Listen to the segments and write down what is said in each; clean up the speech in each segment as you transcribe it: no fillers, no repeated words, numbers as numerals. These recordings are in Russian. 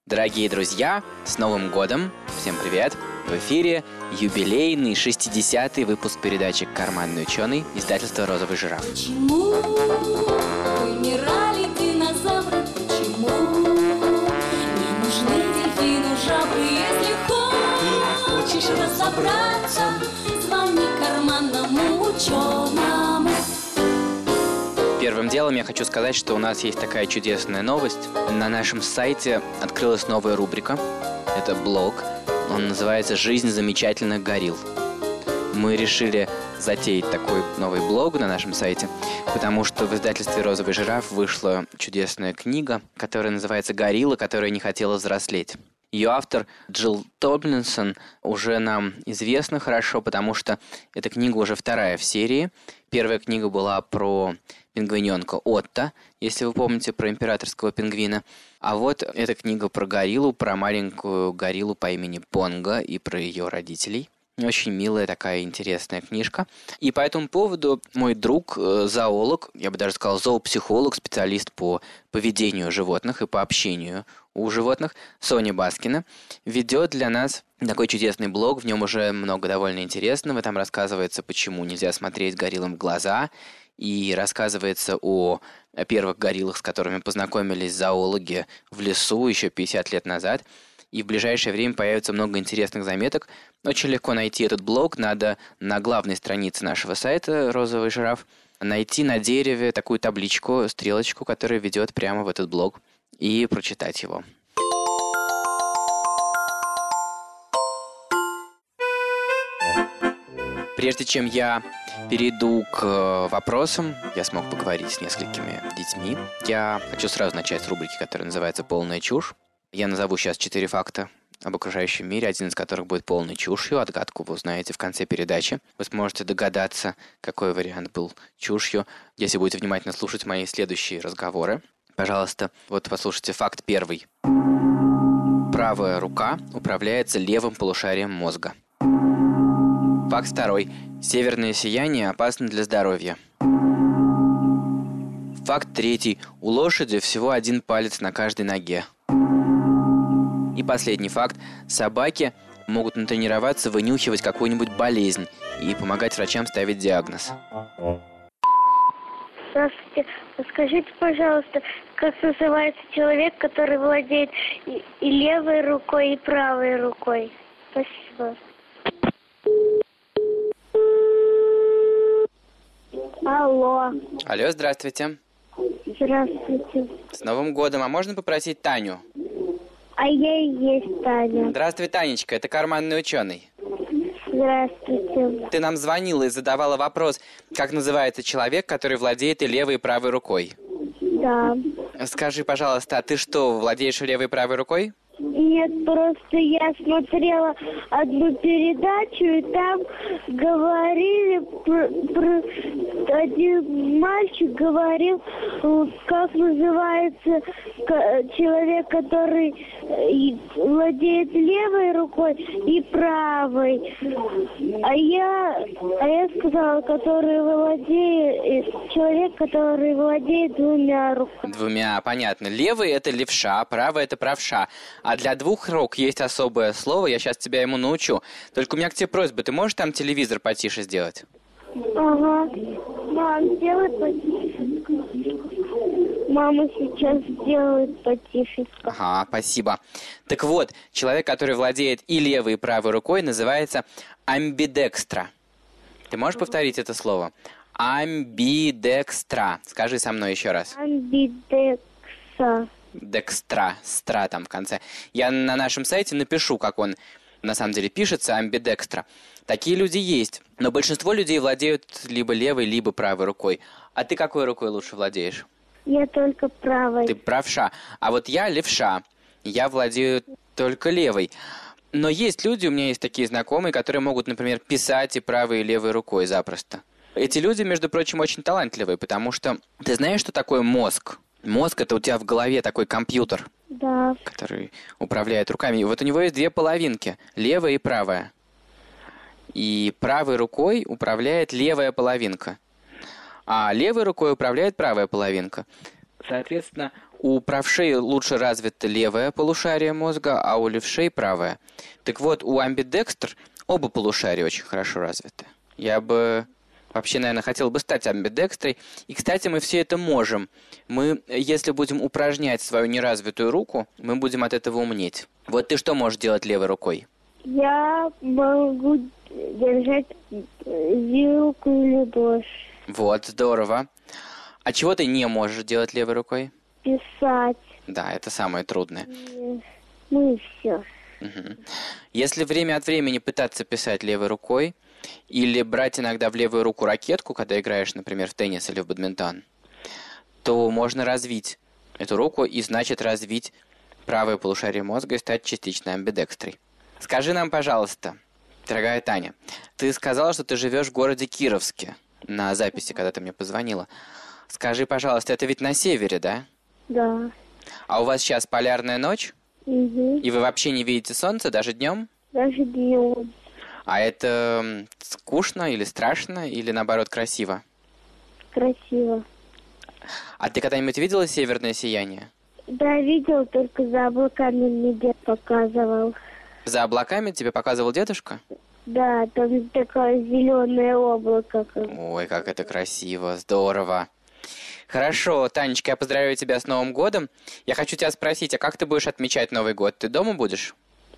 Дорогие друзья, с Новым годом! Всем привет! В эфире юбилейный 60-й выпуск передачи «Карманный ученый» издательства «Розовый жираф». Почему вымирали динозавры? Почему не нужны дельфину жабры? Если хочешь разобраться, звони карманному ученому. Первым делом я хочу сказать, что у нас есть такая чудесная новость. На нашем сайте открылась новая рубрика. Это блог. Он называется «Жизнь замечательных горилл». Мы решили затеять такой новый блог на нашем сайте, потому что в издательстве «Розовый жираф» вышла чудесная книга, которая называется «Горилла, которая не хотела взрослеть». Ее автор Джилл Томлинсон уже нам известна хорошо, потому что эта книга уже вторая в серии. Первая книга была про пингвиненка Отто, если вы помните, про императорского пингвина. А вот эта книга про гориллу, про маленькую гориллу по имени Понго и про ее родителей. Очень милая такая интересная книжка. И по этому поводу мой друг, зоолог, я бы даже сказал зоопсихолог, специалист по поведению животных и по общению у животных, Соня Баскина, ведет для нас такой чудесный блог. В нем уже много довольно интересного. Там рассказывается, почему нельзя смотреть гориллам в глаза. И рассказывается о первых гориллах, с которыми познакомились зоологи в лесу еще 50 лет назад. И в ближайшее время появится много интересных заметок. Очень легко найти этот блог. Надо на главной странице нашего сайта «Розовый жираф» найти на дереве такую табличку, стрелочку, которая ведет прямо в этот блог, и прочитать его. Прежде чем я перейду к вопросам, я смог поговорить с несколькими детьми. Я хочу сразу начать с рубрики, которая называется «Полная чушь». Я назову сейчас 4 факта об окружающем мире, один из которых будет полной чушью. Отгадку вы узнаете в конце передачи. Вы сможете догадаться, какой вариант был чушью, если будете внимательно слушать мои следующие разговоры. Пожалуйста, вот послушайте факт первый. Правая рука управляется левым полушарием мозга. Факт второй. Северное сияние опасно для здоровья. Факт третий. У лошади всего один палец на каждой ноге. И последний факт. Собаки могут натренироваться вынюхивать какую-нибудь болезнь и помогать врачам ставить диагноз. Здравствуйте. Скажите, пожалуйста, как называется человек, который владеет и левой рукой, и правой рукой? Спасибо. Алло. Алло, здравствуйте. Здравствуйте. С Новым годом. А можно попросить Таню? А я и есть Таня. Здравствуй, Танечка. Это карманный ученый. Здравствуйте. Ты нам звонила и задавала вопрос, как называется человек, который владеет и левой, и правой рукой. Да. Скажи, пожалуйста, а ты что, владеешь левой и правой рукой? Нет, просто я смотрела одну передачу, и там говорили про один мальчик говорил, как называется человек, который владеет левой рукой и правой. А я сказала, человек, который владеет двумя руками. Двумя, понятно. Левый – это левша, правый – это правша. А для двух рук есть особое слово, я сейчас тебя ему научу. Только у меня к тебе просьба, ты можешь там телевизор потише сделать? Ага. Мам, сделай потише. Мама сейчас сделает потише. Ага, спасибо. Так вот, человек, который владеет и левой, и правой рукой, называется амбидекстра. Ты можешь повторить это слово? Амбидекстра. Скажи со мной еще раз. Амбидекстра. Декстра, стра там в конце. Я на нашем сайте напишу, как он на самом деле пишется, амбидекстра. Такие люди есть, но большинство людей владеют либо левой, либо правой рукой. А ты какой рукой лучше владеешь? Я только правой. Ты правша. А вот я левша. Я владею только левой. Но есть люди, у меня есть такие знакомые, которые могут, например, писать и правой, и левой рукой запросто. Эти люди, между прочим, очень талантливые, потому что ты знаешь, что такое мозг? Мозг – это у тебя в голове такой компьютер, Да. который управляет руками. И вот у него есть две половинки – левая и правая. И правой рукой управляет левая половинка, а левой рукой управляет правая половинка. Соответственно, у правшей лучше развито левое полушарие мозга, а у левшей правое. Так вот, у амбидекстр оба полушария очень хорошо развиты. Я бы вообще, наверное, хотел бы стать амбидекстрой. И, кстати, мы все это можем. Мы, если будем упражнять свою неразвитую руку, мы будем от этого умнеть. Вот ты что можешь делать левой рукой? Я могу держать вилку или ложь. Вот, здорово. А чего ты не можешь делать левой рукой? Писать. Да, это самое трудное. Ну и все. Угу. Если время от времени пытаться писать левой рукой, или брать иногда в левую руку ракетку, когда играешь, например, в теннис или в бадминтон, то можно развить эту руку и, значит, развить правое полушарие мозга и стать частично амбидекстрой. Скажи нам, пожалуйста, дорогая Таня, ты сказала, что ты живешь в городе Кировске на записи, когда ты мне позвонила. Скажи, пожалуйста, это ведь на севере, да? Да. А у вас сейчас полярная ночь? Угу. И вы вообще не видите солнце даже днем? Даже днем. А это скучно или страшно, или наоборот красиво? Красиво. А ты когда-нибудь видела северное сияние? Да, видел, только за облаками мне дед показывал. За облаками тебе показывал дедушка? Да, там такое зеленое облако. Ой, как это красиво, здорово. Хорошо, Танечка, я поздравляю тебя с Новым годом. Я хочу тебя спросить, а как ты будешь отмечать Новый год? Ты дома будешь?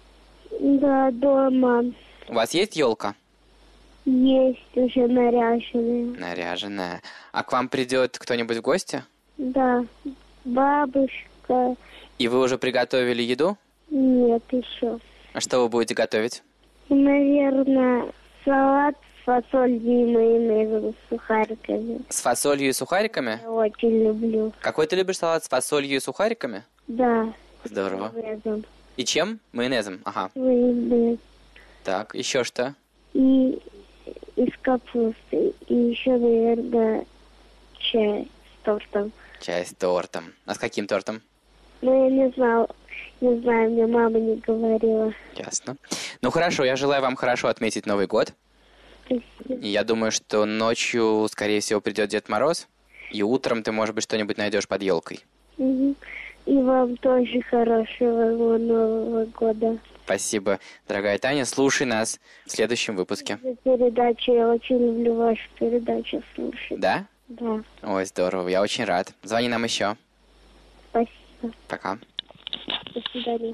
Да, дома. У вас есть елка? Есть уже наряженная. Наряженная. А к вам придет кто-нибудь в гости? Да, бабушка. И вы уже приготовили еду? Нет, еще. А что вы будете готовить? Наверное, салат с фасолью и майонезом с сухариками. С фасолью и сухариками? Я очень люблю. Какой ты любишь салат с фасолью и сухариками? Да. Здорово. С майонезом. И чем? Майонезом. Ага. Майонез. Так, еще что? И из капусты. И еще, наверное, чай с тортом. Чай с тортом. А с каким тортом? Ну, я не знаю, мне мама не говорила. Ясно. Ну хорошо, я желаю вам хорошо отметить Новый год. Спасибо. И я думаю, что ночью, скорее всего, придет Дед Мороз. И утром ты, может быть, что-нибудь найдешь под елкой. Угу. И вам тоже хорошего Нового года. Спасибо, дорогая Таня. Слушай нас в следующем выпуске. За передачу, я очень люблю вашу передачу слушать. Да? Да. Ой, здорово, я очень рад. Звони нам еще. Спасибо. Пока. До свидания.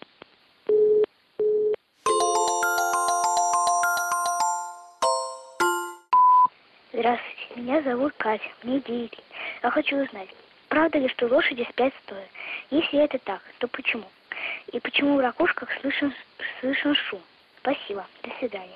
Здравствуйте, меня зовут Катя, мне 9 лет. Я хочу узнать, правда ли, что лошади спят стоя? Если это так, то почему? И почему в ракушках слышен шум? Спасибо, до свидания.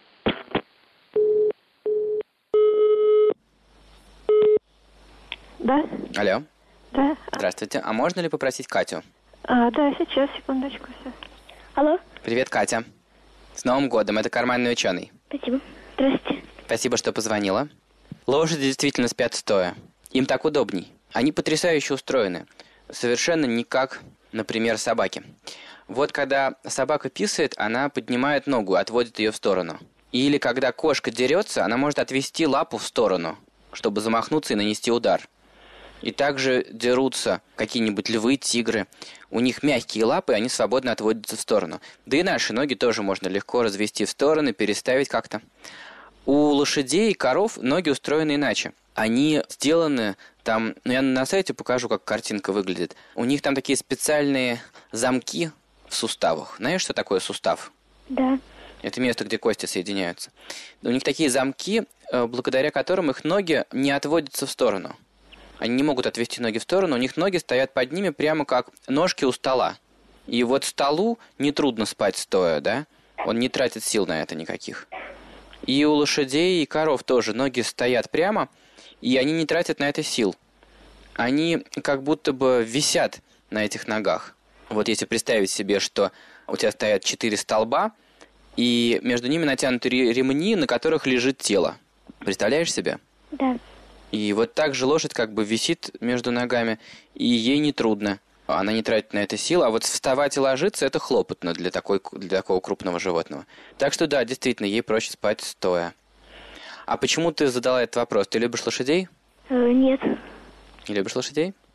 Да? Алло. Да. Здравствуйте. А можно ли попросить Катю? Да, сейчас, секундочку. Сейчас. Алло? Привет, Катя. С Новым годом. Это карманный ученый. Спасибо. Здравствуйте. Спасибо, что позвонила. Лошади действительно спят стоя. Им так удобней. Они потрясающе устроены. Совершенно не как, например, собаки. Вот когда собака писает, она поднимает ногу, отводит ее в сторону. Или когда кошка дерется, она может отвести лапу в сторону, чтобы замахнуться и нанести удар. И также дерутся какие-нибудь львы, тигры. У них мягкие лапы, они свободно отводятся в сторону. Да и наши ноги тоже можно легко развести в стороны, переставить как-то. У лошадей и коров ноги устроены иначе. Они сделаны там... Ну, я на сайте покажу, как картинка выглядит. У них там такие специальные замки в суставах. Знаешь, что такое сустав? Да. Это место, где кости соединяются. У них такие замки, благодаря которым их ноги не отводятся в сторону. Они не могут отвести ноги в сторону, у них ноги стоят под ними прямо как ножки у стола. И вот столу нетрудно спать стоя, да? Он не тратит сил на это никаких. И у лошадей и коров тоже ноги стоят прямо, и они не тратят на это сил. Они как будто бы висят на этих ногах. Вот если представить себе, что у тебя стоят 4 столба, и между ними натянуты ремни, на которых лежит тело. Представляешь себе? Да. И вот так же лошадь как бы висит между ногами, и ей не трудно. Она не тратит на это сил, а вот вставать и ложиться – это хлопотно для такого крупного животного. Так что да, действительно, ей проще спать стоя. А почему ты задала этот вопрос? Ты любишь лошадей? Нет. Не любишь лошадей?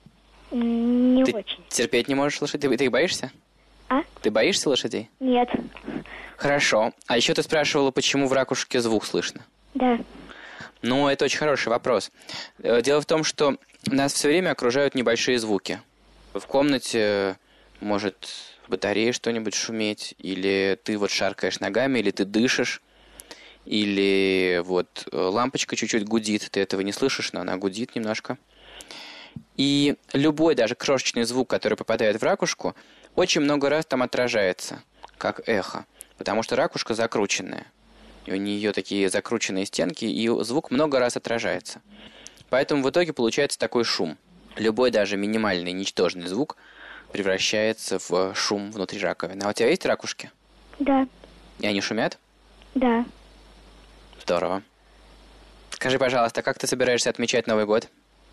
Не Ты очень. терпеть не можешь лошадей? Ты их боишься? А? Ты боишься лошадей? Нет. Хорошо. А еще ты спрашивала, почему в ракушке звук слышно? Да. Ну, это очень хороший вопрос. Дело в том, что нас все время окружают небольшие звуки. В комнате может в батарее что-нибудь шуметь, или ты вот шаркаешь ногами, или ты дышишь, или вот лампочка чуть-чуть гудит, ты этого не слышишь, но она гудит немножко. И любой, даже крошечный звук, который попадает в ракушку, очень много раз там отражается, как эхо, потому что ракушка закрученная. И у нее такие закрученные стенки, и звук много раз отражается. Поэтому в итоге получается такой шум. Любой даже минимальный, ничтожный звук превращается в шум внутри раковины. А у тебя есть ракушки? Да. И они шумят? Да. Здорово. Скажи, пожалуйста, как ты собираешься отмечать Новый год?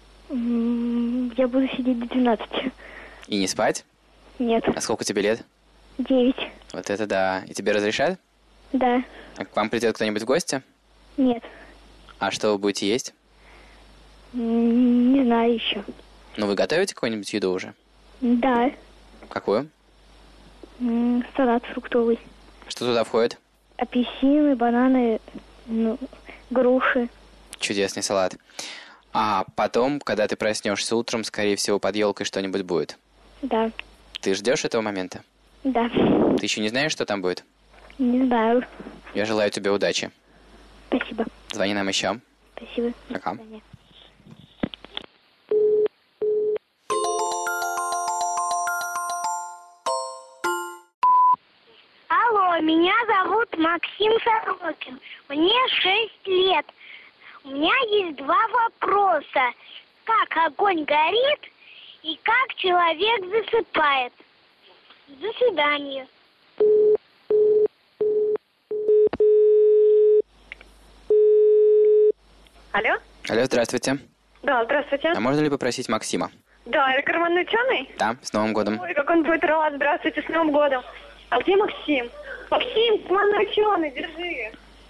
Я буду сидеть до 12. И не спать? Нет. А сколько тебе лет? 9. Вот это да. И тебе разрешат? Да. А к вам придет кто-нибудь в гости? Нет. А что вы будете есть? Не знаю еще. Ну, вы готовите какую-нибудь еду уже? Да. Какую? Салат фруктовый. Что туда входит? Апельсины, бананы, груши. Чудесный салат. А потом, когда ты проснешься утром, скорее всего, под елкой что-нибудь будет. Да. Ты ждешь этого момента? Да. Ты еще не знаешь, что там будет? Не знаю. Я желаю тебе удачи. Спасибо. Звони нам еще. Спасибо. Пока. До свидания. Алло, меня зовут Максим Сорокин. Мне 6 лет. У меня есть 2 вопроса. Как огонь горит и как человек засыпает? До свидания. Алло? Алло, здравствуйте. Да, здравствуйте. А можно ли попросить Максима? Да, это карманный ученый? Да, с Новым годом. Ой, как он будет рад. Здравствуйте, с Новым годом. А где Максим? Максим, карманный ученый, держи.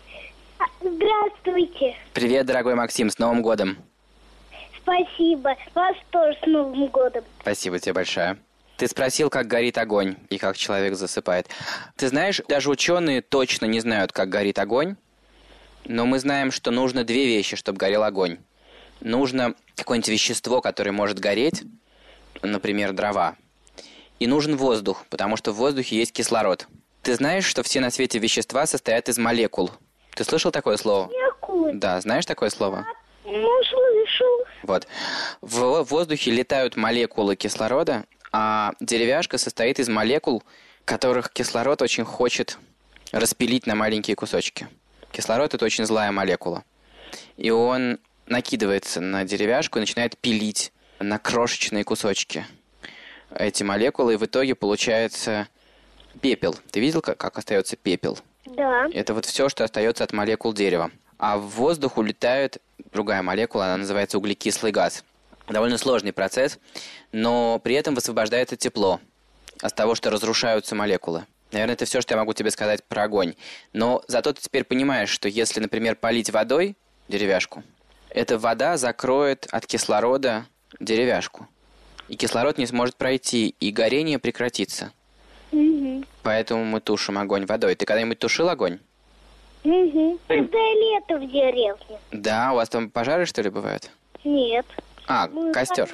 Здравствуйте. Привет, дорогой Максим, с Новым годом. Спасибо. Вас тоже с Новым годом. Спасибо тебе большое. Ты спросил, как горит огонь и как человек засыпает. Ты знаешь, даже ученые точно не знают, как горит огонь, но мы знаем, что нужно 2 вещи, чтобы горел огонь. Нужно какое-нибудь вещество, которое может гореть, например, дрова. И нужен воздух, потому что в воздухе есть кислород. Ты знаешь, что все на свете вещества состоят из молекул? Ты слышал такое слово? Какой? Да, знаешь такое слово? Слышал. Вот. В воздухе летают молекулы кислорода, а деревяшка состоит из молекул, которых кислород очень хочет распилить на маленькие кусочки. Кислород – это очень злая молекула. И он накидывается на деревяшку и начинает пилить на крошечные кусочки эти молекулы, и в итоге получается пепел. Ты видел, как остается пепел? Да. Это вот все, что остается от молекул дерева. А в воздух улетает другая молекула, она называется углекислый газ. Довольно сложный процесс, но при этом высвобождается тепло от того, что разрушаются молекулы. Наверное, это все, что я могу тебе сказать про огонь. Но зато ты теперь понимаешь, что если, например, полить водой деревяшку, эта вода закроет от кислорода деревяшку. И кислород не сможет пройти, и горение прекратится. Угу. Поэтому мы тушим огонь водой. Ты когда-нибудь тушил огонь? Угу. Когда лето в деревне? Да, у вас там пожары, что ли, бывают? Нет. А, костер.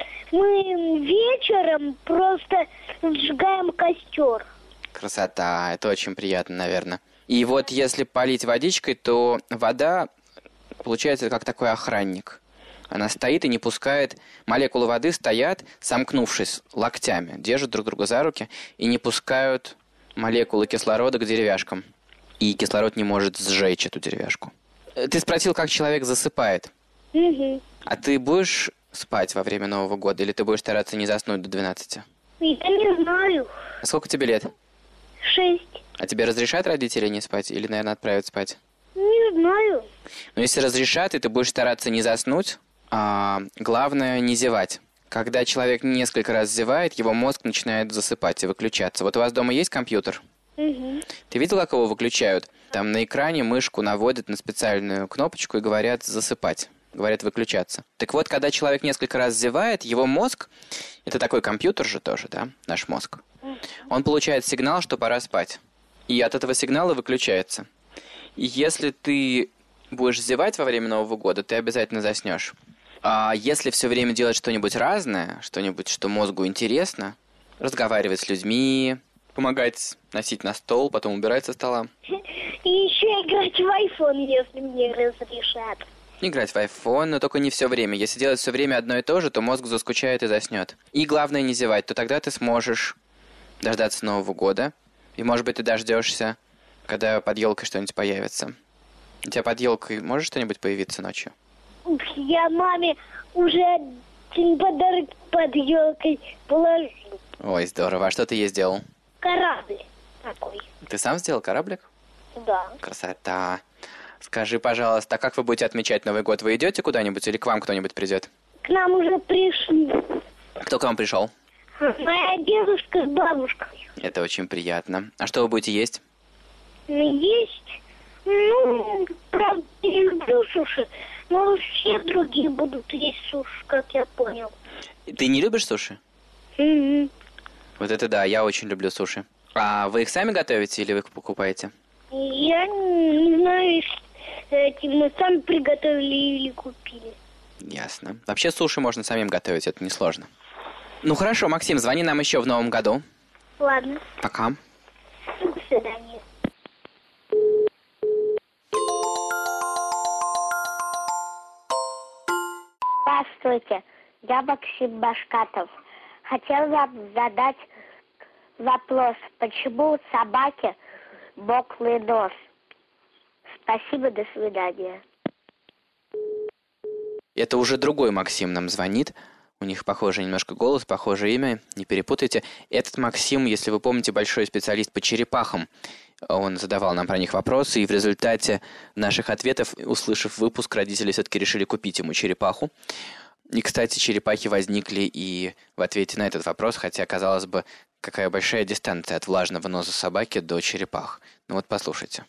Мы вечером просто сжигаем костер. Красота, это очень приятно, наверное. И вот если полить водичкой, то вода получается как такой охранник. Она стоит и не пускает... Молекулы воды стоят, сомкнувшись локтями, держат друг друга за руки и не пускают молекулы кислорода к деревяшкам. И кислород не может сжечь эту деревяшку. Ты спросил, как человек засыпает. Угу. А ты будешь спать во время Нового года или ты будешь стараться не заснуть до 12? Я не знаю. А сколько тебе лет? 6. А тебе разрешат родители не спать или, наверное, отправят спать? Не знаю. Но если разрешат, и ты будешь стараться не заснуть, главное не зевать. Когда человек несколько раз зевает, его мозг начинает засыпать и выключаться. Вот у вас дома есть компьютер? Угу. Ты видел, как его выключают? Там на экране мышку наводят на специальную кнопочку и говорят «засыпать». говорят выключаться. Так вот, когда человек несколько раз зевает, его мозг, это такой компьютер же тоже, да, наш мозг, он получает сигнал, что пора спать. И от этого сигнала выключается. И если ты будешь зевать во время Нового года, ты обязательно заснешь. А если все время делать что-нибудь разное, что-нибудь, что мозгу интересно, разговаривать с людьми, помогать носить на стол, потом убирать со стола. И еще играть в iPhone, если мне разрешат. Играть в iPhone, но только не все время. Если делать все время одно и то же, то мозг заскучает и заснет. И главное не зевать, то тогда ты сможешь дождаться Нового года. И, может быть, ты дождешься, когда под елкой что-нибудь появится. У тебя под елкой может что-нибудь появиться ночью? Я маме уже подарок под елкой положил. Ой, здорово. А что ты ей сделал? Корабль такой. Ты сам сделал кораблик? Да. Красота. Скажи, пожалуйста, а как вы будете отмечать Новый год? Вы идете куда-нибудь или к вам кто-нибудь придет? К нам уже пришли. Кто к вам пришел? Моя дедушка с бабушкой. Это очень приятно. А что вы будете есть? Есть. Правда, не люблю суши. Но все другие будут есть суши, как я понял. Ты не любишь суши? Угу. Вот это да, я очень люблю суши. А вы их сами готовите или вы их покупаете? Я не знаю, мы сами приготовили или купили. Ясно. Вообще суши можно самим готовить, это несложно. Ну хорошо, Максим, звони нам еще в Новом году. Ладно. Пока. До свидания. Здравствуйте, я Максим Башкатов. Хотел вам задать вопрос, почему у собаки моклый нос? Спасибо, до свидания. Это уже другой Максим нам звонит. У них похожий немножко голос, похожее имя, не перепутайте. Этот Максим, если вы помните, большой специалист по черепахам. Он задавал нам про них вопросы, и в результате наших ответов, услышав выпуск, родители все-таки решили купить ему черепаху. И, кстати, черепахи возникли и в ответе на этот вопрос, хотя, казалось бы, какая большая дистанция от влажного носа собаки до черепах. Ну вот послушайте.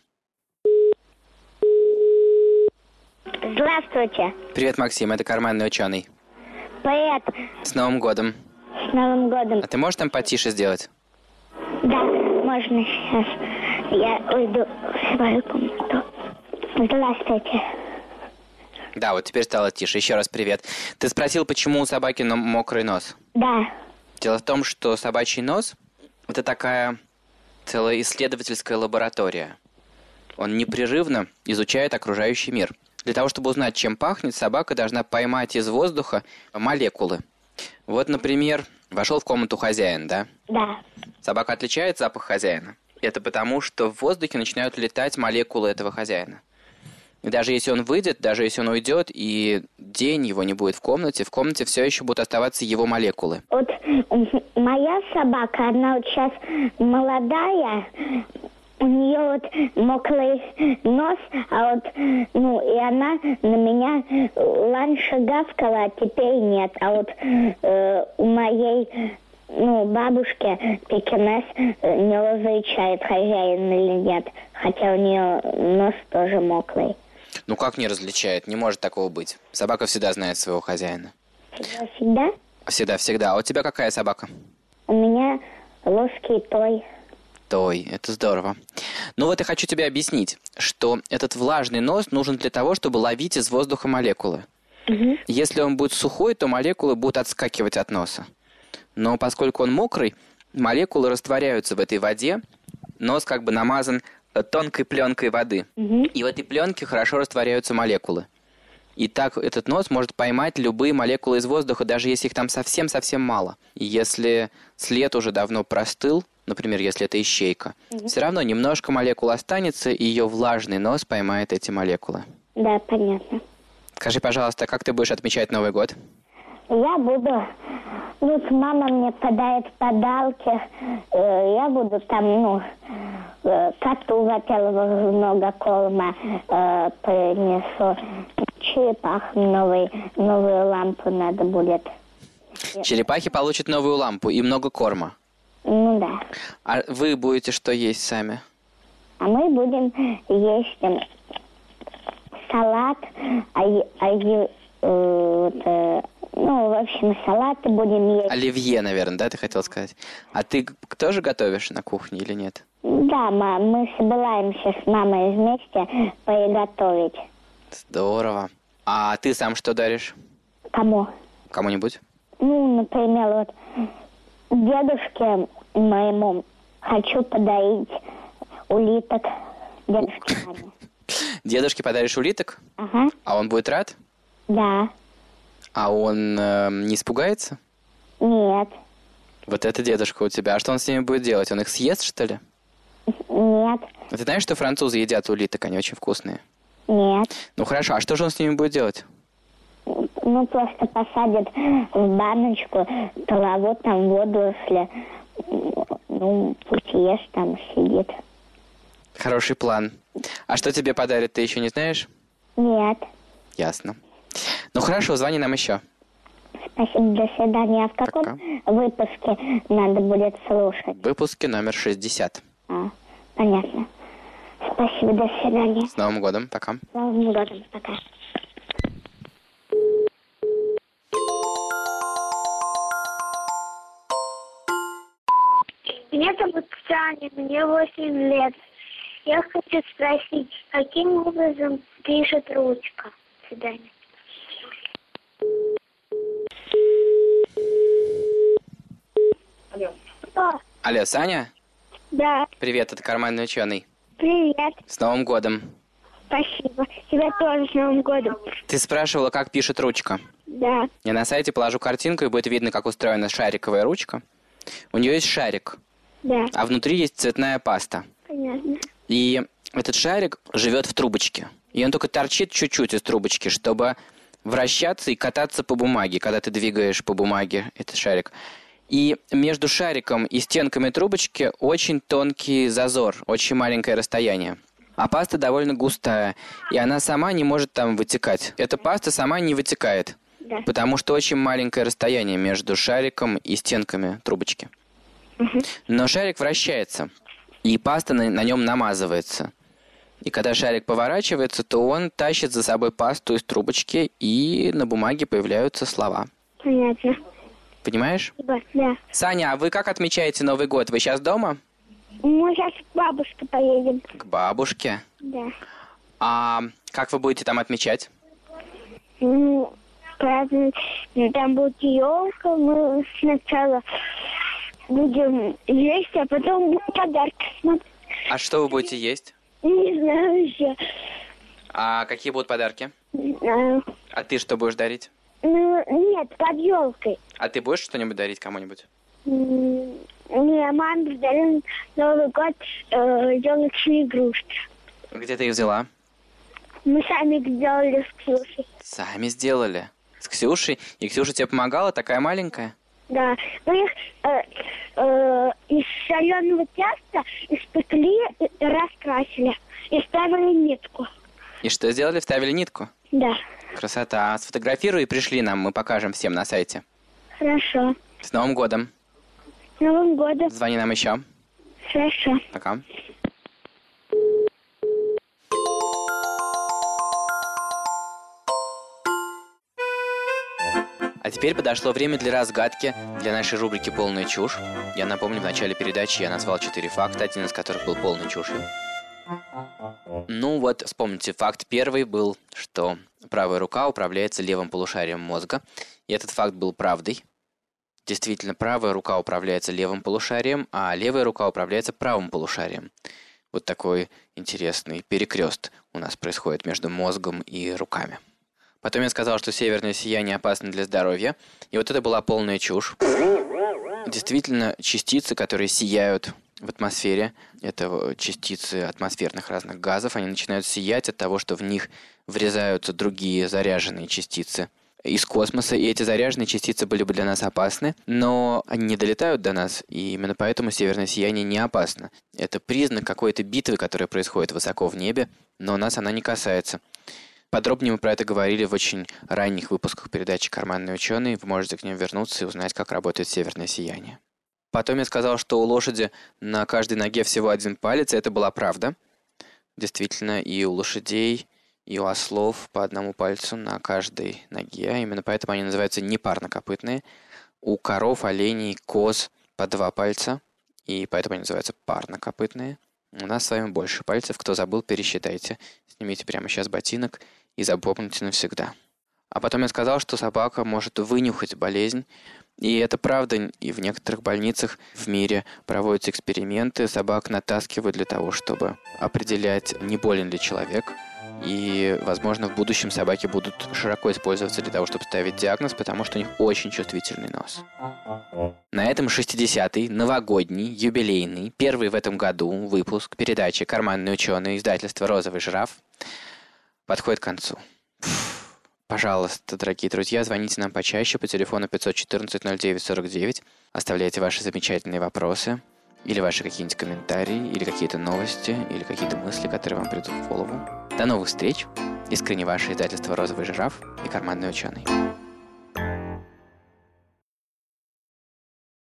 Здравствуйте. Привет, Максим, это карманный ученый. Привет. С Новым годом. С Новым годом. А ты можешь там потише сделать? Да, можно сейчас. Я уйду в свою комнату. Здравствуйте. Да, вот теперь стало тише. Еще раз привет. Ты спросил, почему у собаки мокрый нос? Да. Дело в том, что собачий нос – это такая целая исследовательская лаборатория. Он непрерывно изучает окружающий мир. Для того, чтобы узнать, чем пахнет, собака должна поймать из воздуха молекулы. Вот, например, вошел в комнату хозяин, да? Да. Собака отличает запах хозяина. Это потому, что в воздухе начинают летать молекулы этого хозяина. И даже если он выйдет, даже если он уйдет, и день его не будет в комнате все еще будут оставаться его молекулы. Вот моя собака, она вот сейчас молодая, у нее вот мокрый нос, а вот, и она на меня раньше гавкала, а теперь нет. А вот у моей, бабушки пекинес не различает, хозяин или нет, хотя у нее нос тоже мокрый. Ну как не различает? Не может такого быть. Собака всегда знает своего хозяина. Всегда? Всегда. А у тебя какая собака? У меня русский той. Той, это здорово. Ну вот я хочу тебе объяснить, что этот влажный нос нужен для того, чтобы ловить из воздуха молекулы. Угу. Если он будет сухой, то молекулы будут отскакивать от носа. Но поскольку он мокрый, молекулы растворяются в этой воде, нос как бы намазан тонкой пленкой воды. Угу. И в этой пленке хорошо растворяются молекулы. И так этот нос может поймать любые молекулы из воздуха, даже если их там совсем-совсем мало. И если след уже давно простыл, например, если это ищейка, все равно немножко молекул останется, и ее влажный нос поймает эти молекулы. Да, понятно. Скажи, пожалуйста, как ты будешь отмечать Новый год? Я буду... мама мне подарит подарки. Я буду там, коту, во-первых, много корма принесу. Черепах новую лампу надо будет. Черепахи получат новую лампу и много корма. Да. А вы будете что есть сами? А мы будем есть салат, в общем, салаты будем есть. Оливье, наверное, да, ты хотел сказать? А ты тоже готовишь на кухне или нет? Да, мам, мы собираемся с мамой вместе приготовить. Здорово. А ты сам что даришь? Кому? Кому-нибудь? Например, дедушке моему хочу подарить улиток. Дедушке Ване. Дедушке подаришь улиток? Ага. А он будет рад? Да. А он не испугается? Нет. Вот это дедушка у тебя. А что он с ними будет делать? Он их съест, что ли? Нет. А ты знаешь, что французы едят улиток? Они очень вкусные. Нет. Ну хорошо, а что же он с ними будет делать? Просто посадят в баночку, траву, там воду, если, пусть ешь, там сидит. Хороший план. А что тебе подарят, ты еще не знаешь? Нет. Ясно. Ну хорошо, звони нам еще. Спасибо, до свидания. А в каком Пока. выпуске надо будет слушать? В выпуске номер 60. Понятно. Спасибо, до свидания. С Новым годом, пока. С Новым годом, пока. Меня зовут Саня, мне 8 лет. Я хочу спросить, каким образом пишет ручка? До свидания. Алло. Алло, Саня? Да, Привет, это карманный ученый. привет. С Новым годом. Спасибо. Тебя тоже с Новым годом. Ты спрашивала, как пишет ручка. Да. Я на сайте положу картинку, и будет видно, как устроена шариковая ручка. У нее есть шарик, Да. а внутри есть цветная паста. Понятно. И этот шарик живет в трубочке. И он только торчит чуть-чуть из трубочки, чтобы вращаться и кататься по бумаге, когда ты двигаешь по бумаге этот шарик. И между шариком и стенками трубочки очень тонкий зазор, очень маленькое расстояние. А паста довольно густая, и она сама не может там вытекать. Эта паста сама не вытекает, Да. потому что очень маленькое расстояние между шариком и стенками трубочки. Но шарик вращается, и паста на нем намазывается. И когда шарик поворачивается, то он тащит за собой пасту из трубочки, и на бумаге появляются слова. Понятно. Понимаешь? Да. Саня, а вы как отмечаете Новый год? Вы сейчас дома? Мы сейчас к бабушке поедем. К бабушке. Да. А как вы будете там отмечать? Праздновать. Там будет елка. Мы сначала будем есть, а потом подарки смотреть. А что вы будете есть? Не знаю еще. А какие будут подарки? Не знаю. А ты что будешь дарить? Нет, под елкой. А ты будешь что-нибудь дарить кому-нибудь? Мне мама подарила Новый год елочные игрушки. Где ты их взяла? Мы сами их сделали с Ксюшей. Сами сделали. С Ксюшей? И Ксюша тебе помогала, такая маленькая? Да. Мы их из соленого теста испекли и раскрасили. И ставили нитку. И что сделали? Вставили нитку? Да. Красота. Сфотографируй и пришли нам, мы покажем всем на сайте. Хорошо. С Новым годом. С Новым годом. Звони нам еще. Хорошо. Пока. А теперь подошло время для разгадки, для нашей рубрики «Полная чушь». Я напомню, в начале передачи я назвал 4 факта, один из которых был полной чушью. Ну вот, вспомните, факт первый был, что правая рука управляется левым полушарием мозга. И этот факт был правдой. Действительно, правая рука управляется левым полушарием, а левая рука управляется правым полушарием. Вот такой интересный перекрест у нас происходит между мозгом и руками. Потом я сказал, что северное сияние опасно для здоровья. И вот это была полная чушь. Действительно, частицы, которые сияют в атмосфере, это частицы атмосферных разных газов, они начинают сиять от того, что в них врезаются другие заряженные частицы из космоса, и эти заряженные частицы были бы для нас опасны, но они не долетают до нас, и именно поэтому северное сияние не опасно. Это признак какой-то битвы, которая происходит высоко в небе, но нас она не касается. Подробнее мы про это говорили в очень ранних выпусках передачи «Карманные ученые». Вы можете к ним вернуться и узнать, как работает северное сияние. Потом я сказал, что у лошади на каждой ноге всего один палец, и это была правда. Действительно, и у лошадей и у ослов по одному пальцу на каждой ноге. Именно поэтому они называются непарнокопытные. У коров, оленей, коз по 2 пальца, и поэтому они называются парнокопытные. У нас с вами больше пальцев. Кто забыл, пересчитайте. Снимите прямо сейчас ботинок и запомните навсегда. А потом я сказал, что собака может вынюхать болезнь. И это правда. И в некоторых больницах в мире проводятся эксперименты. Собак натаскивают для того, чтобы определять, не болен ли человек. И, возможно, в будущем собаки будут широко использоваться для того, чтобы ставить диагноз, потому что у них очень чувствительный нос. На этом 60-й, новогодний, юбилейный, первый в этом году выпуск передачи «Карманные ученые» издательства «Розовый жираф» подходит к концу. Пожалуйста, дорогие друзья, звоните нам почаще по телефону 514-09-49, оставляйте ваши замечательные вопросы, или ваши какие-нибудь комментарии, или какие-то новости, или какие-то мысли, которые вам придут в голову. До новых встреч! Искренне ваше издательство «Розовый жираф» и «Карманный ученый».